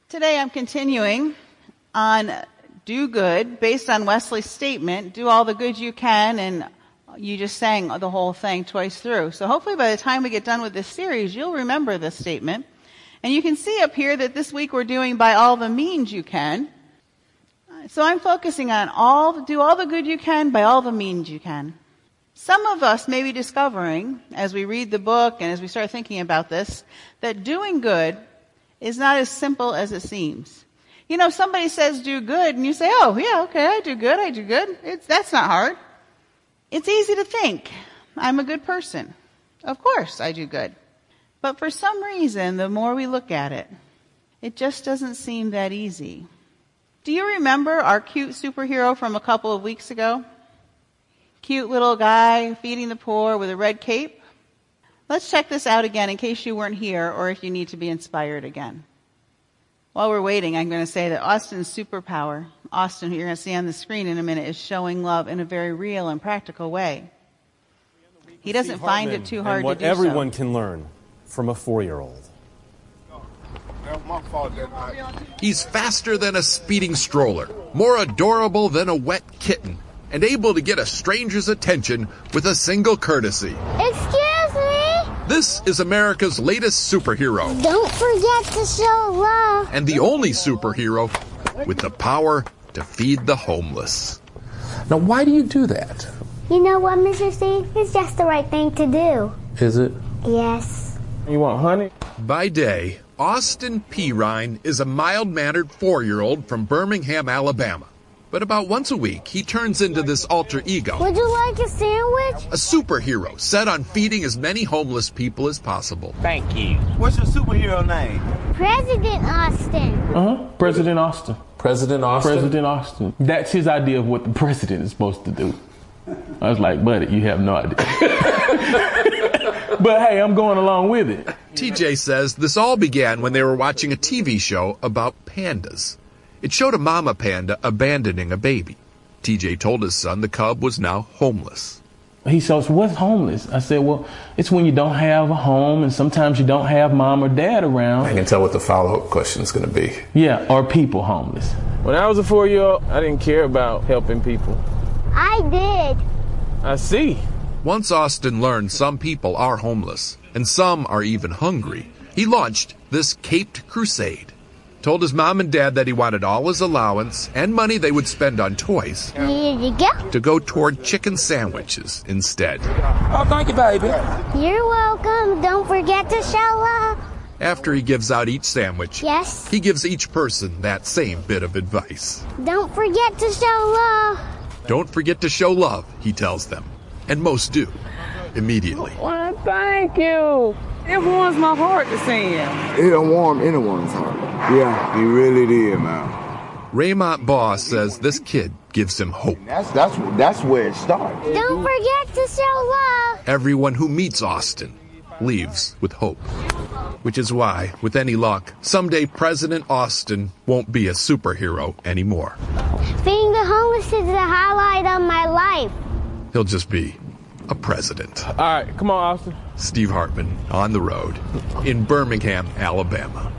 Today I'm continuing on do good based on Wesley's statement, do all the good you can, and you just sang the whole thing twice through. So hopefully by the time we get done with this series, you'll remember this statement. And you can see up here that this week we're doing by all the means you can. So I'm focusing on do all the good you can by all the means you can. Some of us may be discovering, as we read the book and as we start thinking about this, that doing good is not as simple as it seems. You know, somebody says do good, and you say, oh, yeah, okay, I do good. That's not hard. It's easy to think, I'm a good person. Of course I do good. But for some reason, the more we look at it, it just doesn't seem that easy. Do you remember our cute superhero from a couple of weeks ago? Cute little guy feeding the poor with a red cape? Let's check this out again in case you weren't here or if you need to be inspired again. While we're waiting, I'm going to say that Austin's superpower, Austin, who you're going to see on the screen in a minute, is showing love in a very real and practical way. He doesn't find it too hard to do so. What everyone can learn from a 4-year-old. He's faster than a speeding stroller, more adorable than a wet kitten, and able to get a stranger's attention with a single courtesy. Excuse me? This is America's latest superhero. Don't forget to show love. And the only superhero with the power to feed the homeless. Now, why do you do that? You know what, Mr. Steve? It's just the right thing to do. Is it? Yes. You want honey? By day, Austin Pirine is a mild-mannered 4-year-old from Birmingham, Alabama. But about once a week, he turns into this alter ego. Would you like a sandwich? A superhero set on feeding as many homeless people as possible. Thank you. What's your superhero name? President Austin. President Austin. President Austin? President Austin. That's his idea of what the president is supposed to do. I was like, buddy, you have no idea. But hey, I'm going along with it. TJ says this all began when they were watching a TV show about pandas. It showed a mama panda abandoning a baby. TJ told his son the cub was now homeless. He says, what's homeless? I said, well, it's when you don't have a home and sometimes you don't have mom or dad around. I can tell what the follow-up question is going to be. Yeah, are people homeless? When I was a 4-year-old, I didn't care about helping people. I did. I see. Once Austin learned some people are homeless and some are even hungry, he launched this Caped Crusade. Told his mom and dad that he wanted all his allowance and money they would spend on toys Here you go. to go toward chicken sandwiches instead. Oh, thank you, baby. You're welcome. Don't forget to show love. After he gives out each sandwich, Yes. he gives each person that same bit of advice. Don't forget to show love. Don't forget to show love, he tells them. And most do, immediately. Well, thank you. It warms my heart to see him. It'll warm anyone's heart. Yeah, he really did, man. Raymont Boss says this kid gives him hope. That's where it starts. Don't forget to show love. Everyone who meets Austin leaves with hope. Which is why, with any luck, someday President Austin won't be a superhero anymore. Feeding the homeless is the highlight of my life. He'll just be a president. All right, come on, Austin. Steve Hartman on the road in Birmingham, Alabama.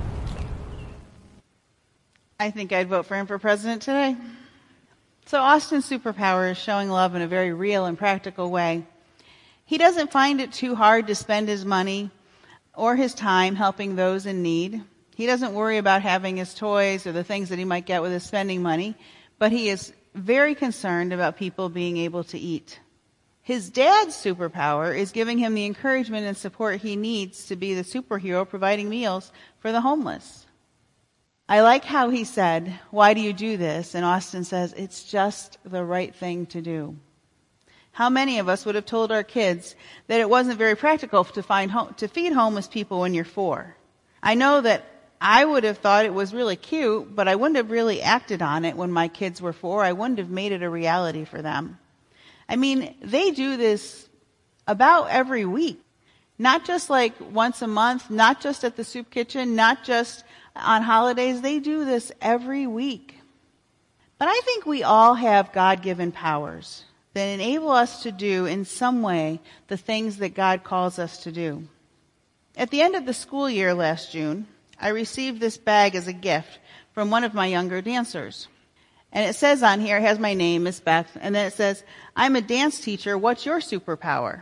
I think I'd vote for him for president today. So Austin's superpower is showing love in a very real and practical way. He doesn't find it too hard to spend his money or his time helping those in need. He doesn't worry about having his toys or the things that he might get with his spending money, but he is very concerned about people being able to eat. His dad's superpower is giving him the encouragement and support he needs to be the superhero providing meals for the homeless. I like how he said, why do you do this? And Austin says, it's just the right thing to do. How many of us would have told our kids that it wasn't very practical to feed homeless people when you're 4? I know that I would have thought it was really cute, but I wouldn't have really acted on it when my kids were 4. I wouldn't have made it a reality for them. I mean, they do this about every week. Not just like once a month, not just at the soup kitchen, not just on holidays. They do this every week. But I think we all have God-given powers that enable us to do in some way the things that God calls us to do. At the end of the school year last June, I received this bag as a gift from one of my younger dancers. And it says on here, it has my name, Miss Beth, and then it says, I'm a dance teacher, what's your superpower?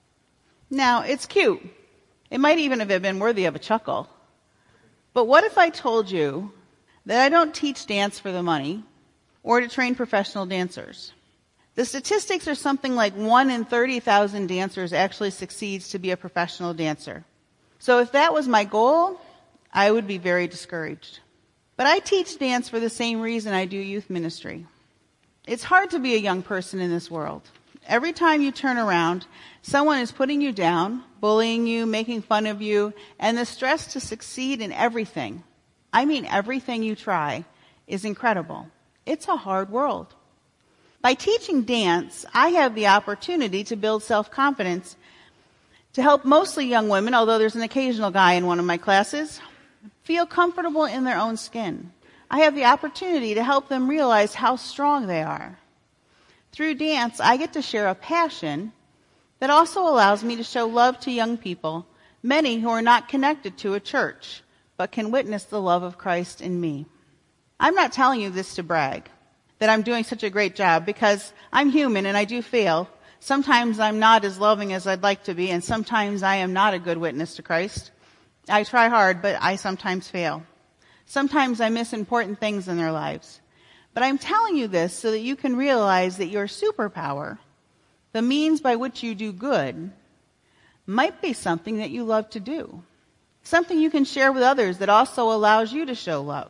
Now, it's cute. It might even have been worthy of a chuckle. But what if I told you that I don't teach dance for the money or to train professional dancers? The statistics are something like 1 in 30,000 dancers actually succeeds to be a professional dancer. So if that was my goal, I would be very discouraged. But I teach dance for the same reason I do youth ministry. It's hard to be a young person in this world. Every time you turn around, someone is putting you down, bullying you, making fun of you, and the stress to succeed in everything, I mean everything you try, is incredible. It's a hard world. By teaching dance, I have the opportunity to build self-confidence, to help mostly young women, although there's an occasional guy in one of my classes, feel comfortable in their own skin. I have the opportunity to help them realize how strong they are. Through dance, I get to share a passion that also allows me to show love to young people, many who are not connected to a church, but can witness the love of Christ in me. I'm not telling you this to brag, that I'm doing such a great job, because I'm human and I do fail. Sometimes I'm not as loving as I'd like to be, and sometimes I am not a good witness to Christ. I try hard, but I sometimes fail. Sometimes I miss important things in their lives. But I'm telling you this so that you can realize that your superpower, the means by which you do good, might be something that you love to do. Something you can share with others that also allows you to show love.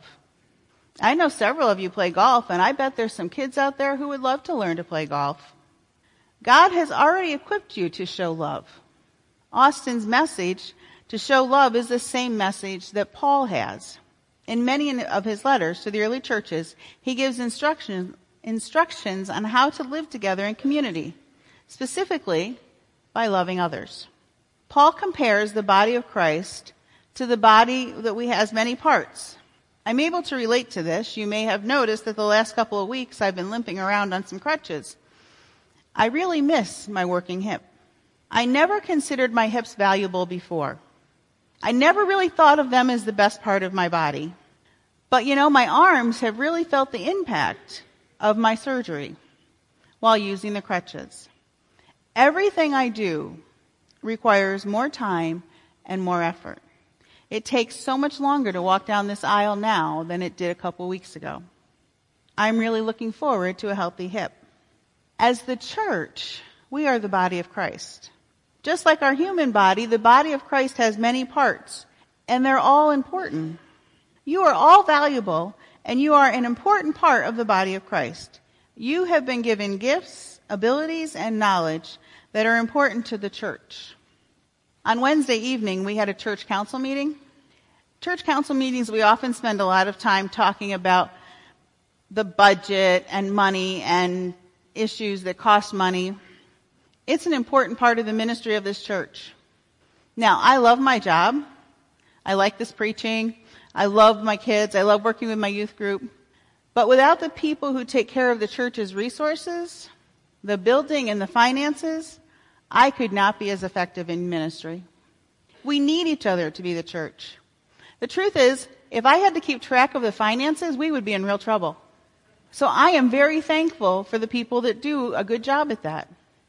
I know several of you play golf, and I bet there's some kids out there who would love to learn to play golf. God has already equipped you to show love. Austin's message to show love is the same message that Paul has. In many of his letters to the early churches, he gives instructions on how to live together in community, specifically by loving others. Paul compares the body of Christ to the body that has many parts. I'm able to relate to this. You may have noticed that the last couple of weeks I've been limping around on some crutches. I really miss my working hip. I never considered my hips valuable before. I never really thought of them as the best part of my body. But my arms have really felt the impact of my surgery while using the crutches. Everything I do requires more time and more effort. It takes so much longer to walk down this aisle now than it did a couple weeks ago. I'm really looking forward to a healthy hip. As the church, we are the body of Christ. Just like our human body, the body of Christ has many parts, and they're all important. You are all valuable, and you are an important part of the body of Christ. You have been given gifts, abilities, and knowledge that are important to the church. On Wednesday evening, we had a church council meeting. Church council meetings, we often spend a lot of time talking about the budget and money and issues that cost money. It's an important part of the ministry of this church. Now, I love my job. I like this preaching. I love my kids. I love working with my youth group. But without the people who take care of the church's resources, the building and the finances, I could not be as effective in ministry. We need each other to be the church. The truth is, if I had to keep track of the finances, we would be in real trouble. So I am very thankful for the people that do a good job at that.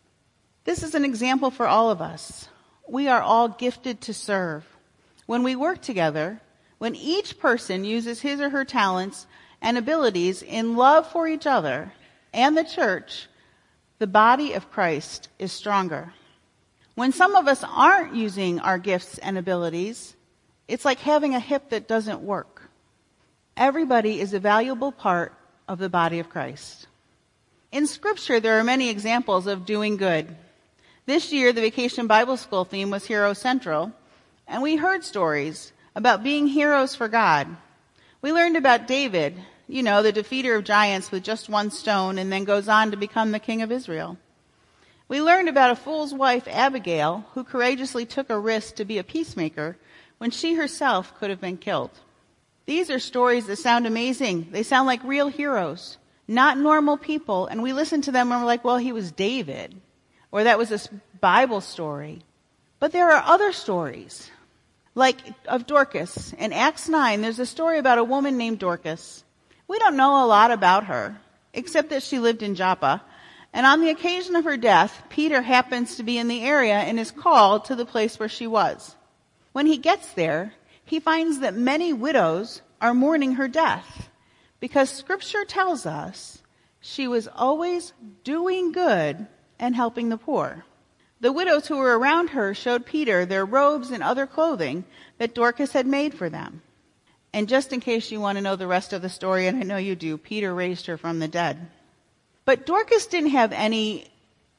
This is an example for all of us. We are all gifted to serve. When we work together, when each person uses his or her talents and abilities in love for each other and the church, the body of Christ is stronger. When some of us aren't using our gifts and abilities, it's like having a hip that doesn't work. Everybody is a valuable part of the body of Christ. In Scripture, there are many examples of doing good. This year, the Vacation Bible School theme was Hero Central, and we heard stories about being heroes for God. We learned about David, the defeater of giants with just one stone, and then goes on to become the king of Israel. We learned about a fool's wife, Abigail, who courageously took a risk to be a peacemaker when she herself could have been killed. These are stories that sound amazing. They sound like real heroes, not normal people, and we listen to them and we're like, well, he was David, or that was a Bible story. But there are other stories. Like of Dorcas. In Acts 9, there's a story about a woman named Dorcas. We don't know a lot about her, except that she lived in Joppa. And on the occasion of her death, Peter happens to be in the area and is called to the place where she was. When he gets there, he finds that many widows are mourning her death, because Scripture tells us she was always doing good and helping the poor. The widows who were around her showed Peter their robes and other clothing that Dorcas had made for them. And just in case you want to know the rest of the story, and I know you do, Peter raised her from the dead. But Dorcas didn't have any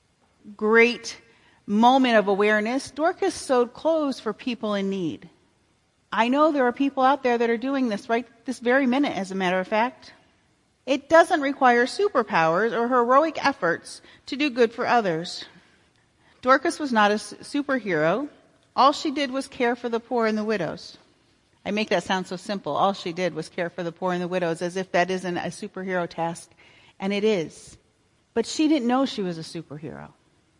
great moment of awareness. Dorcas sewed clothes for people in need. I know there are people out there that are doing this right this very minute, as a matter of fact. It doesn't require superpowers or heroic efforts to do good for others. Dorcas was not a superhero. All she did was care for the poor and the widows. I make that sound so simple. All she did was care for the poor and the widows, as if that isn't a superhero task. And it is. But she didn't know she was a superhero.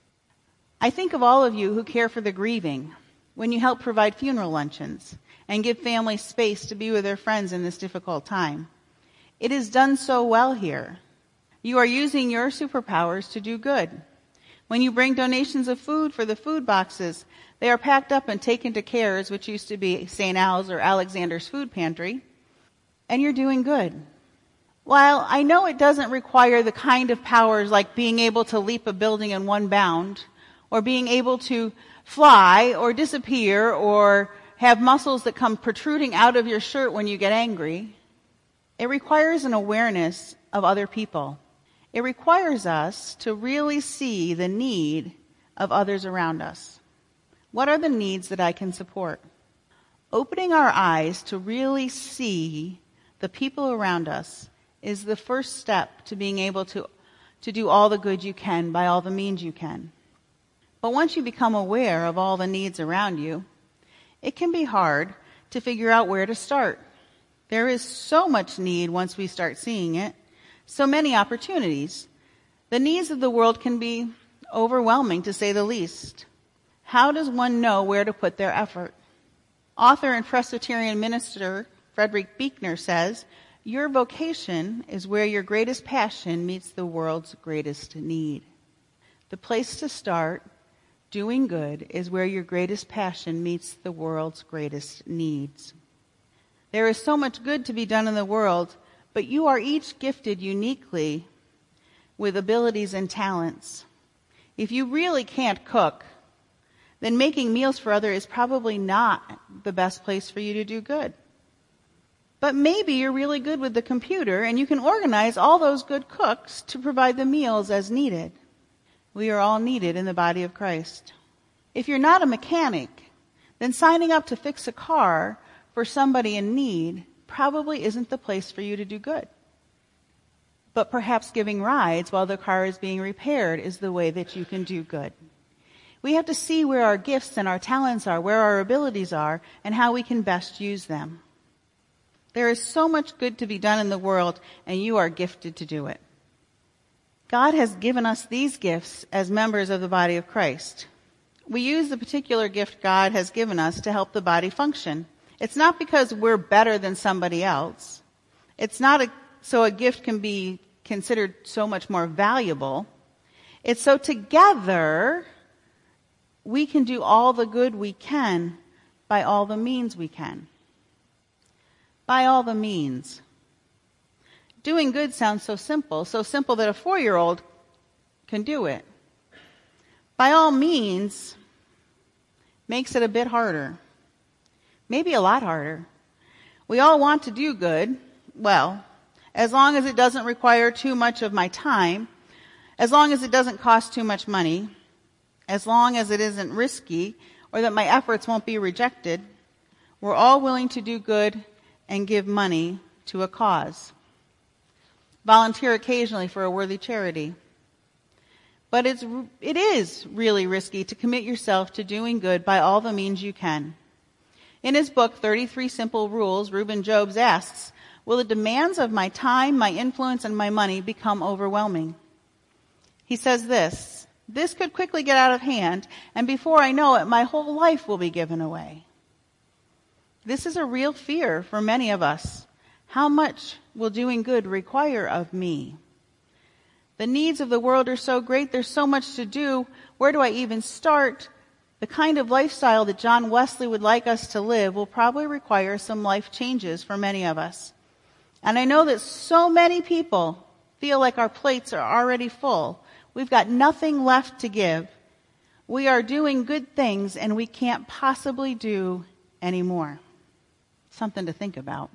I think of all of you who care for the grieving when you help provide funeral luncheons and give families space to be with their friends in this difficult time. It is done so well here. You are using your superpowers to do good. When you bring donations of food for the food boxes, they are packed up and taken to CARES, which used to be St. Al's or Alexander's Food Pantry, and you're doing good. While I know it doesn't require the kind of powers like being able to leap a building in one bound, or being able to fly or disappear or have muscles that come protruding out of your shirt when you get angry, it requires an awareness of other people. It requires us to really see the need of others around us. What are the needs that I can support? Opening our eyes to really see the people around us is the first step to being able to do all the good you can by all the means you can. But once you become aware of all the needs around you, it can be hard to figure out where to start. There is so much need once we start seeing it, so many opportunities. The needs of the world can be overwhelming, to say the least. How does one know where to put their effort? Author and Presbyterian minister Frederick Buechner says, "Your vocation is where your greatest passion meets the world's greatest need." The place to start doing good is where your greatest passion meets the world's greatest needs. There is so much good to be done in the world, but you are each gifted uniquely with abilities and talents. If you really can't cook, then making meals for others is probably not the best place for you to do good. But maybe you're really good with the computer and you can organize all those good cooks to provide the meals as needed. We are all needed in the body of Christ. If you're not a mechanic, then signing up to fix a car for somebody in need probably isn't the place for you to do good. But perhaps giving rides while the car is being repaired is the way that you can do good. We have to see where our gifts and our talents are, where our abilities are, and how we can best use them. There is so much good to be done in the world, and you are gifted to do it. God has given us these gifts as members of the body of Christ. We use the particular gift God has given us to help the body function. It's not because we're better than somebody else. It's not so a gift can be considered so much more valuable. It's so together we can do all the good we can by all the means we can. By all the means. Doing good sounds so simple that a 4-year-old can do it. By all means makes it a bit harder. Maybe a lot harder. We all want to do good. Well, as long as it doesn't require too much of my time, as long as it doesn't cost too much money, as long as it isn't risky or that my efforts won't be rejected, we're all willing to do good and give money to a cause. Volunteer occasionally for a worthy charity. But it is really risky to commit yourself to doing good by all the means you can. In his book, 33 Simple Rules, Reuben Jobs asks, will the demands of my time, my influence, and my money become overwhelming? He says this could quickly get out of hand, and before I know it, my whole life will be given away. This is a real fear for many of us. How much will doing good require of me? The needs of the world are so great, there's so much to do. Where do I even start? The kind of lifestyle that John Wesley would like us to live will probably require some life changes for many of us. And I know that so many people feel like our plates are already full. We've got nothing left to give. We are doing good things and we can't possibly do any more. Something to think about.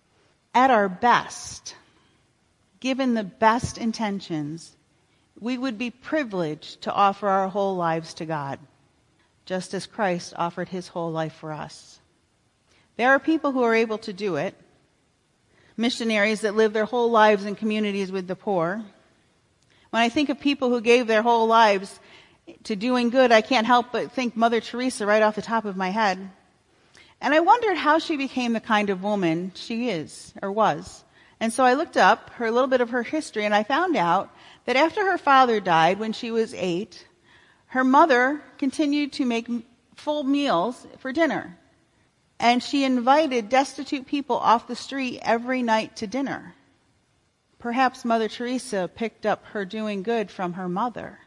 At our best, given the best intentions, we would be privileged to offer our whole lives to God, just as Christ offered his whole life for us. There are people who are able to do it. Missionaries that live their whole lives in communities with the poor. When I think of people who gave their whole lives to doing good, I can't help but think Mother Teresa right off the top of my head. And I wondered how she became the kind of woman she is, or was. And so I looked up a little bit of her history, and I found out that after her father died when she was 8, her mother continued to make full meals for dinner. And she invited destitute people off the street every night to dinner. Perhaps Mother Teresa picked up her doing good from her mother.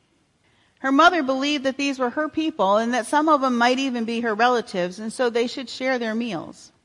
Her mother believed that these were her people and that some of them might even be her relatives, and so they should share their meals.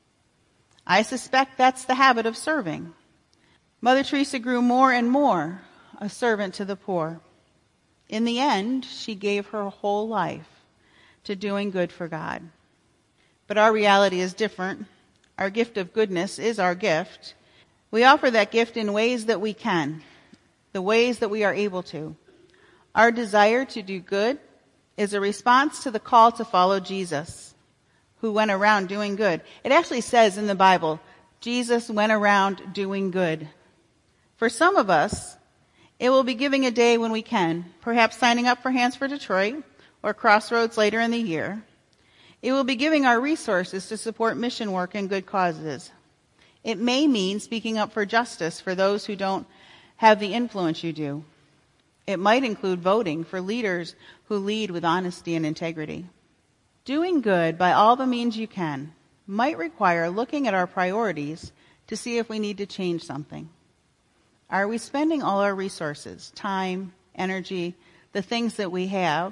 I suspect that's the habit of serving. Mother Teresa grew more and more a servant to the poor. In the end, she gave her whole life to doing good for God. But our reality is different. Our gift of goodness is our gift. We offer that gift in ways that we can, the ways that we are able to. Our desire to do good is a response to the call to follow Jesus, who went around doing good. It actually says in the Bible, Jesus went around doing good. For some of us, it will be giving a day when we can, perhaps signing up for Hands for Detroit or Crossroads later in the year. It will be giving our resources to support mission work and good causes. It may mean speaking up for justice for those who don't have the influence you do. It might include voting for leaders who lead with honesty and integrity. Doing good by all the means you can might require looking at our priorities to see if we need to change something. Are we spending all our resources, time, energy, the things that we have,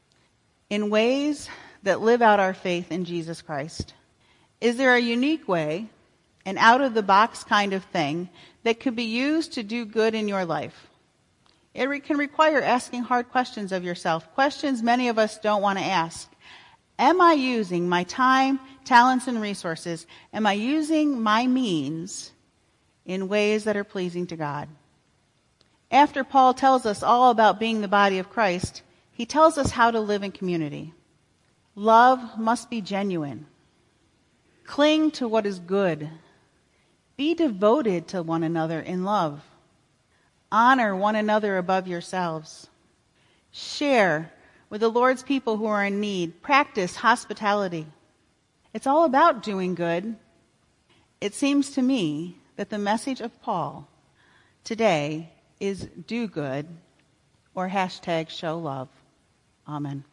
in ways that live out our faith in Jesus Christ? Is there a unique way, an out-of-the-box kind of thing, that could be used to do good in your life? It can require asking hard questions of yourself, questions many of us don't want to ask. Am I using my time, talents, and resources? Am I using my means in ways that are pleasing to God? After Paul tells us all about being the body of Christ, he tells us how to live in community. Love must be genuine. Cling to what is good. Be devoted to one another in love. Honor one another above yourselves. Share with the Lord's people who are in need. Practice hospitality. It's all about doing good. It seems to me that the message of Paul today is do good or #show love. Amen.